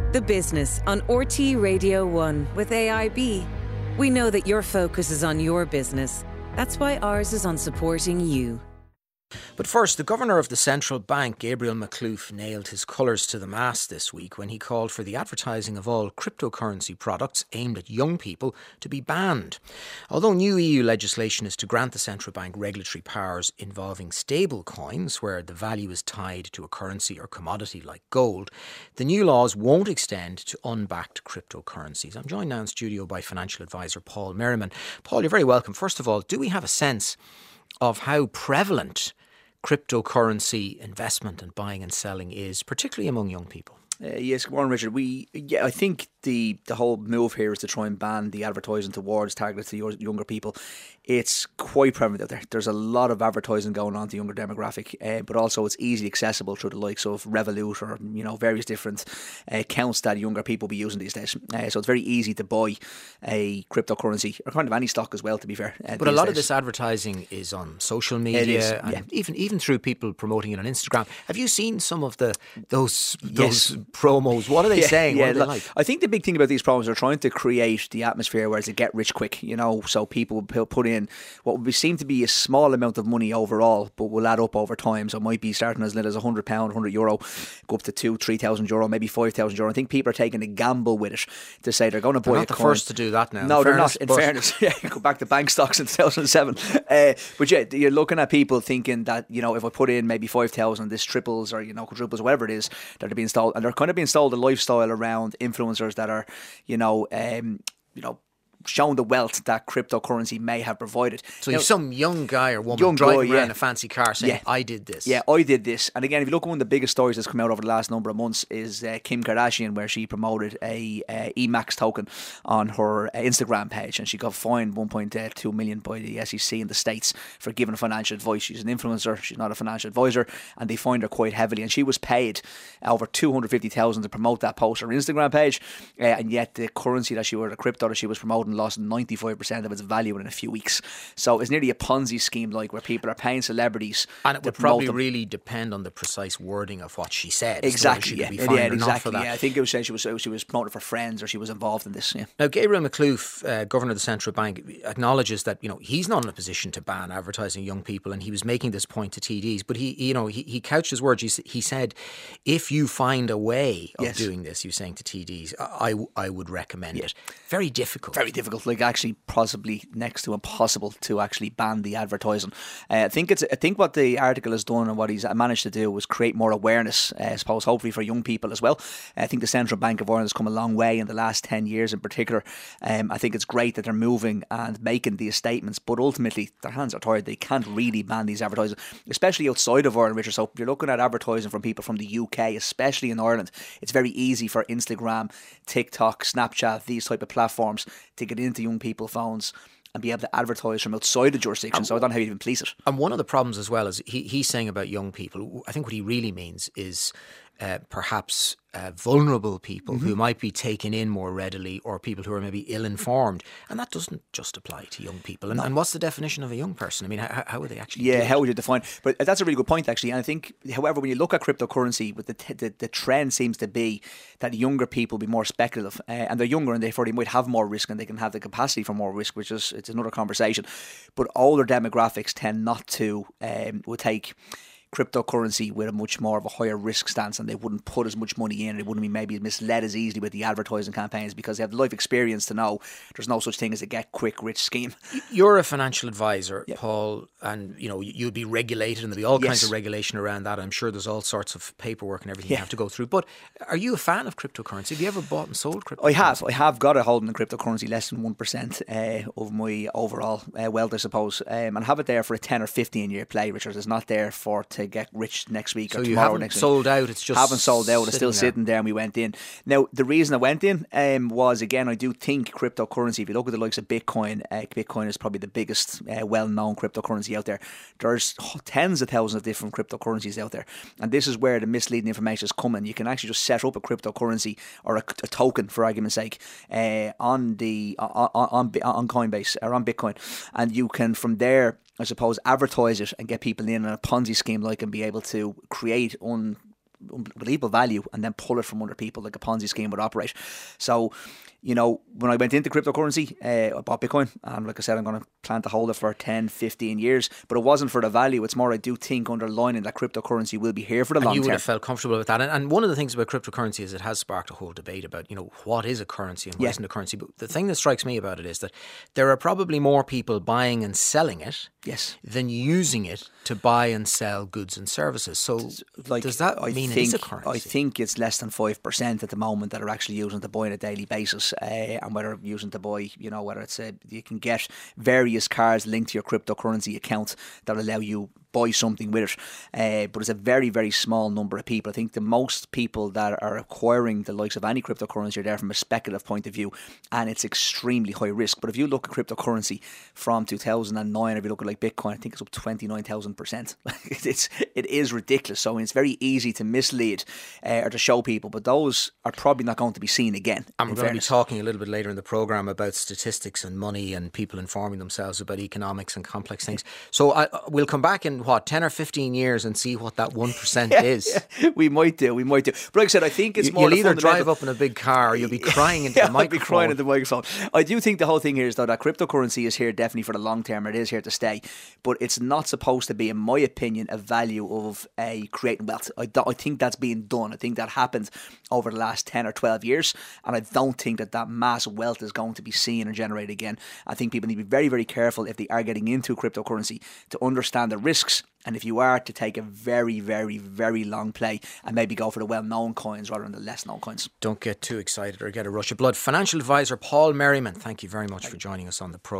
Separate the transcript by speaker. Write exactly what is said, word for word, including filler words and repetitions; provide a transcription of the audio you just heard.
Speaker 1: The Business on R T E Radio one with A I B. We know that your focus is on your business. That's why ours is on supporting you.
Speaker 2: But first, the Governor of the Central Bank, Gabriel Makhlouf, nailed his colours to the mast this week when he called for the advertising of all cryptocurrency products aimed at young people to be banned. Although new E U legislation is to grant the Central Bank regulatory powers involving stable coins, where the value is tied to a currency or commodity like gold, the new laws won't extend to unbacked cryptocurrencies. I'm joined now in studio by financial advisor Paul Merriman. Paul, you're very welcome. First of all, do we have a sense of how prevalent cryptocurrency investment and buying and selling is, particularly among young people?
Speaker 3: Uh, yes, good morning, Richard. We, yeah, I think the the whole move here is to try and ban the advertising towards targeted to your younger people. It's quite prevalent out there. There's a lot of advertising going on to younger demographic, uh, but also it's easily accessible through the likes of Revolut or you know various different uh, accounts that younger people be using these days. Uh, so it's very easy to buy a cryptocurrency or kind of any stock as well. To be fair, uh,
Speaker 2: but a lot days. of this advertising is on social media,
Speaker 3: is,
Speaker 2: and
Speaker 3: yeah.
Speaker 2: even even through people promoting it on Instagram. Have you seen some of the those those
Speaker 3: yes.
Speaker 2: promos? What are they
Speaker 3: yeah,
Speaker 2: saying?
Speaker 3: Yeah,
Speaker 2: what are they like?
Speaker 3: I think the big thing about these promos are trying to create the atmosphere where it's a get rich quick, you know, so people will put in what would seem to be a small amount of money overall, but will add up over time. So it might be starting as little as one hundred pounds, one hundred euro, go up to two, three thousand euro, maybe five thousand euro. I think people are taking a gamble with it to say they're going to buy
Speaker 2: they're
Speaker 3: a
Speaker 2: not the
Speaker 3: coin.
Speaker 2: first to do that now.
Speaker 3: No, they're
Speaker 2: fairness,
Speaker 3: not, in
Speaker 2: but...
Speaker 3: fairness. Yeah, you go back to bank stocks in two thousand seven. Uh, but yeah, you're looking at people thinking that, you know, if I put in maybe five thousand, this triples or, you know, quadruples, whatever it is, that are being installed. And they're kind of being installed a lifestyle around influencers that are, you know, um, you know, shown the wealth that cryptocurrency may have provided.
Speaker 2: So
Speaker 3: now,
Speaker 2: you've some young guy or woman
Speaker 3: young
Speaker 2: driving
Speaker 3: guy,
Speaker 2: around
Speaker 3: yeah.
Speaker 2: a fancy car saying,
Speaker 3: yeah.
Speaker 2: I did this.
Speaker 3: Yeah, I did this. And again, if you look at one of the biggest stories that's come out over the last number of months is uh, Kim Kardashian, where she promoted a uh, E MAX token on her uh, Instagram page, and she got fined one point two million by the S E C in the States for giving financial advice. She's an influencer, she's not a financial advisor, and they fined her quite heavily. And she was paid over two hundred fifty thousand dollars to promote that post on her Instagram page, uh, and yet the currency that she or the crypto that she was promoting lost ninety-five percent of its value in a few weeks. So it's nearly a Ponzi scheme, like where people are paying celebrities,
Speaker 2: and it
Speaker 3: to
Speaker 2: would probably
Speaker 3: them.
Speaker 2: really depend on the precise wording of what she said.
Speaker 3: Exactly,
Speaker 2: she
Speaker 3: yeah,
Speaker 2: be
Speaker 3: yeah,
Speaker 2: or
Speaker 3: exactly.
Speaker 2: not for that.
Speaker 3: Yeah, I think it was saying she was she was promoted for friends or she was involved in this. Yeah.
Speaker 2: Now, Gabriel Makhlouf, uh, Governor of the Central Bank, acknowledges that you know he's not in a position to ban advertising young people, and he was making this point to T Ds. But he, you know, he, he couched his words. He, he said, "If you find a way of
Speaker 3: yes.
Speaker 2: doing this," he was saying to T Ds, I, I would recommend yeah. it. Very difficult.
Speaker 3: Very difficult. Like actually, possibly next to impossible to actually ban the advertising. Uh, I think it's. I think what the article has done and what he's managed to do was create more awareness. Uh, I suppose hopefully for young people as well. I think the Central Bank of Ireland has come a long way in the last ten years in particular. Um, I think it's great that they're moving and making these statements, but ultimately their hands are tired. They can't really ban these advertising, especially outside of Ireland, Richard. So you're looking at advertising from people from the U K, especially in Ireland. It's very easy for Instagram, TikTok, Snapchat, these type of platforms to get into young people's phones and be able to advertise from outside the jurisdiction. Um, so I don't know how you even police it.
Speaker 2: And one of the problems as well is he, he's saying about young people, I think what he really means is uh, perhaps uh, vulnerable people mm-hmm. who might be taken in more readily, or people who are maybe ill-informed. And that doesn't just apply to young people. And, no. and what's the definition of a young person? I mean, how, how would they actually
Speaker 3: Yeah,
Speaker 2: do
Speaker 3: how
Speaker 2: it?
Speaker 3: would you define? But that's a really good point, actually. And I think, however, when you look at cryptocurrency, with the t- the, the trend seems to be that younger people be more speculative, uh, and they're younger and therefore they might have more risk and they can have the capacity for more risk, which is it's another conversation. But older demographics tend not to um, would take cryptocurrency with a much more of a higher risk stance, and they wouldn't put as much money in. They wouldn't be maybe misled as easily with the advertising campaigns because they have the life experience to know there's no such thing as a get quick rich scheme.
Speaker 2: You're a financial advisor,
Speaker 3: yep.
Speaker 2: Paul, and you know you'd be regulated, and there'd be all
Speaker 3: yes.
Speaker 2: kinds of regulation around that. I'm sure there's all sorts of paperwork and everything
Speaker 3: yeah.
Speaker 2: you have to go through. But are you a fan of cryptocurrency? Have you ever bought and sold cryptocurrency?
Speaker 3: I have. I have got a holding in cryptocurrency, less than one percent uh, of my overall uh, wealth, I suppose, um, and have it there for a ten or fifteen year play, Richard. It's not there for to get rich next week
Speaker 2: so
Speaker 3: or
Speaker 2: you
Speaker 3: tomorrow
Speaker 2: haven't
Speaker 3: next
Speaker 2: sold
Speaker 3: week.
Speaker 2: out, it's just
Speaker 3: haven't sold out, it's still
Speaker 2: there.
Speaker 3: sitting there, and we went in. Now the reason I went in um, was, again, I do think cryptocurrency, if you look at the likes of Bitcoin, uh, Bitcoin is probably the biggest uh, well-known cryptocurrency out there. There's tens of thousands of different cryptocurrencies out there, and this is where the misleading information is coming. You can actually just set up a cryptocurrency or a, a token, for argument's sake, uh, on the on, on, on Coinbase or on Bitcoin, and you can from there, I suppose, advertise it and get people in on a Ponzi scheme like and be able to create un unbelievable value and then pull it from other people like a Ponzi scheme would operate. So, you know, when I went into cryptocurrency, uh, I bought Bitcoin, and like I said, I'm going to plan to hold it for ten, fifteen years, but it wasn't for the value. It's more, I do think, underlining that cryptocurrency will be here for the
Speaker 2: and
Speaker 3: long term.
Speaker 2: You would have felt comfortable with that. And, and one of the things about cryptocurrency is it has sparked a whole debate about, you know, what is a currency and what
Speaker 3: Yeah.
Speaker 2: isn't a currency. But the thing that strikes me about it is that there are probably more people buying and selling it
Speaker 3: Yes.
Speaker 2: than using it to buy and sell goods and services. So
Speaker 3: Like,
Speaker 2: does that
Speaker 3: I
Speaker 2: mean
Speaker 3: think,
Speaker 2: it is a currency?
Speaker 3: I think it's less than five percent at the moment that are actually using to buy on a daily basis, uh, and whether using to buy, you know, whether it's a, you can get various cards linked to your cryptocurrency account that allow you buy something with it, uh, but it's a very, very small number of people. I think the most people that are acquiring the likes of any cryptocurrency are there from a speculative point of view, and it's extremely high risk. But if you look at cryptocurrency from two thousand nine, if you look at like Bitcoin, I think it's up twenty-nine thousand percent. It's it is ridiculous. So it's very easy to mislead uh, or to show people, but those are probably not going to be seen again.
Speaker 2: And we're going
Speaker 3: fairness.
Speaker 2: to be talking a little bit later in the programme about statistics and money and people informing themselves about economics and complex things. So I, we'll come back in, what, ten or fifteen years and see what that one percent
Speaker 3: Yeah,
Speaker 2: is.
Speaker 3: yeah, we might do, we might do. But like I said, I think it's
Speaker 2: You,
Speaker 3: more
Speaker 2: you'll
Speaker 3: the
Speaker 2: either
Speaker 3: fundamental-
Speaker 2: drive up in a big car or you'll be crying into
Speaker 3: yeah,
Speaker 2: the microphone.
Speaker 3: I'll be crying into the microphone. I do think the whole thing here is, though, that cryptocurrency is here definitely for the long term. It is here to stay. But it's not supposed to be, in my opinion, a value of a creating wealth. I, do, I think that's being done. I think that happened over the last ten or twelve years. And I don't think that that mass wealth is going to be seen and generated again. I think people need to be very, very careful if they are getting into cryptocurrency to understand the risks. And if you are, to take a very, very, very long play and maybe go for the well-known coins rather than the less-known coins.
Speaker 2: Don't get too excited or get a rush of blood. Financial advisor Paul Merriman, thank you very much for joining us on the programme.